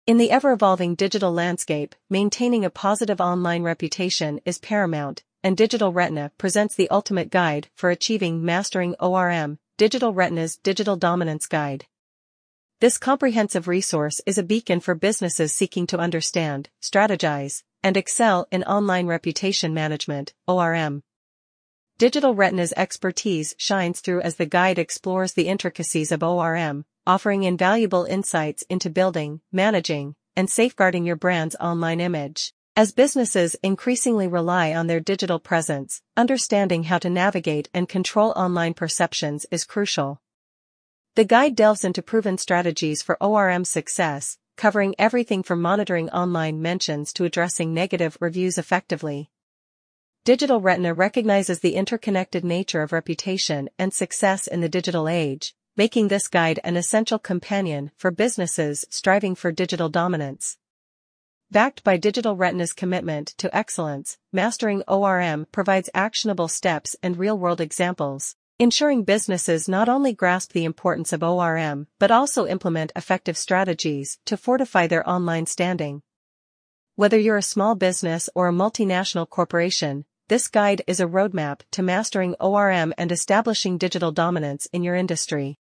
In the ever-evolving digital landscape, maintaining a positive online reputation is paramount, and Digital Retina presents the ultimate guide for achieving mastering ORM, Digital Retina's Digital Dominance Guide. This comprehensive resource is a beacon for businesses seeking to understand, strategize, and excel in online reputation management, ORM. Digital Retina's expertise shines through as the guide explores the intricacies of ORM, offering invaluable insights into building, managing, and safeguarding your brand's online image. As businesses increasingly rely on their digital presence, understanding how to navigate and control online perceptions is crucial. The guide delves into proven strategies for ORM success, covering everything from monitoring online mentions to addressing negative reviews effectively. Digital Retina recognizes the interconnected nature of reputation and success in the digital age, making this guide an essential companion for businesses striving for digital dominance. Backed by Digital Retina's commitment to excellence, mastering ORM provides actionable steps and real-world examples, ensuring businesses not only grasp the importance of ORM but also implement effective strategies to fortify their online standing. Whether you're a small business or a multinational corporation, this guide is a roadmap to mastering ORM and establishing digital dominance in your industry.